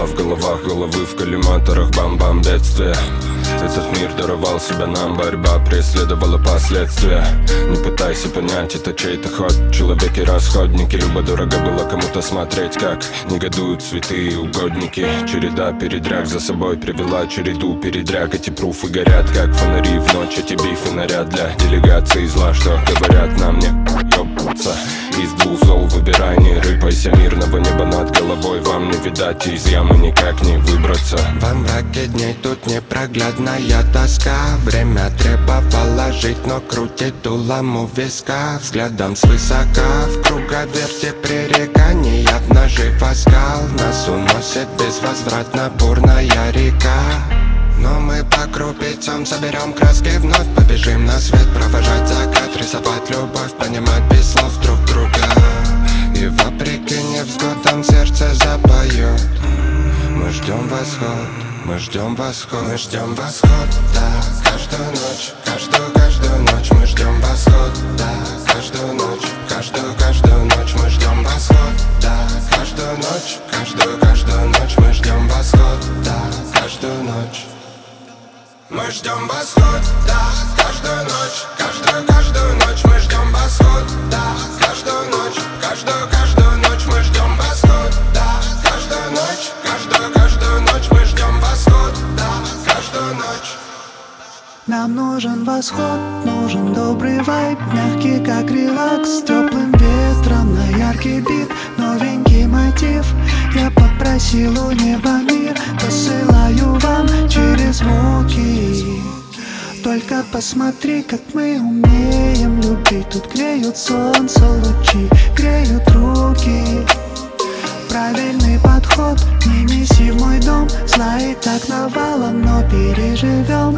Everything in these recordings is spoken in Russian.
Тела в головах, головы в коллиматорах, бам-бам, бедствие. Этот мир даровал себя нам, борьба преследовала последствия. Не пытайся понять, это чей-то ход. Человеки-расходники, любо-дорого было кому-то смотреть, как негодуют святые угодники. Череда передряг за собой привела череду передряг. Эти пруфы горят, как фонари в ночь. Эти бифы наряд для делегации зла, что говорят нам не ёбаться. Из двух зол выбирай, не рыпайся. Мирного неба над головой вам не видать, из ямы никак не выбраться. Во мраке дней тут непроглядная тоска. Время требовало жить, но крутит дулом у виска. Взглядом свысока в круговерте пререканий нажив оскал. Нас уносит безвозвратно бурная река. Но мы по крупицам соберем краски, вновь побежим на свет, провожать закат, рисовать любовь, понимать без слов друг друга. И вопреки невзгодам сердце запоет. Мы ждем восход, мы ждем восход, мы ждем восход, да. Каждую ночь, каждую ночь мы ждем восход, да. Каждую ночь, каждую ночь мы ждем восход, да. Каждую ночь, каждую ночь мы ждем восход, да. Каждую ночь мы ждем восход, да. Каждую ночь, каждую ночь мы ждем восход, да. Каждую ночь, каждую ночь мы ждем восход, да. Каждую ночь мы ждем восход, да. Каждую ночь. Нам нужен восход, нужен добрый вайб, мягкий как релакс, с теплым ветром на яркий бит, новенький мотив. Я попросил у неба мир, посылаю вам через звуки. Только посмотри, как мы умеем любить. Тут греют солнце лучи, греют руки. Правильный подход, не неси в мой дом. Зла и так навалом, но переживем.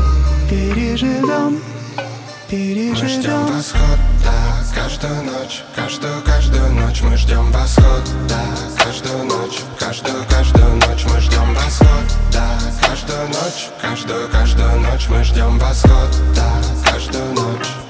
Переживем, переживем. Мы ждем восход, да. Каждую ночь мы ждем восход, да. Каждую ночь мы ждем восход, да. Каждую ночь мы ждем восход, да. Каждую ночь.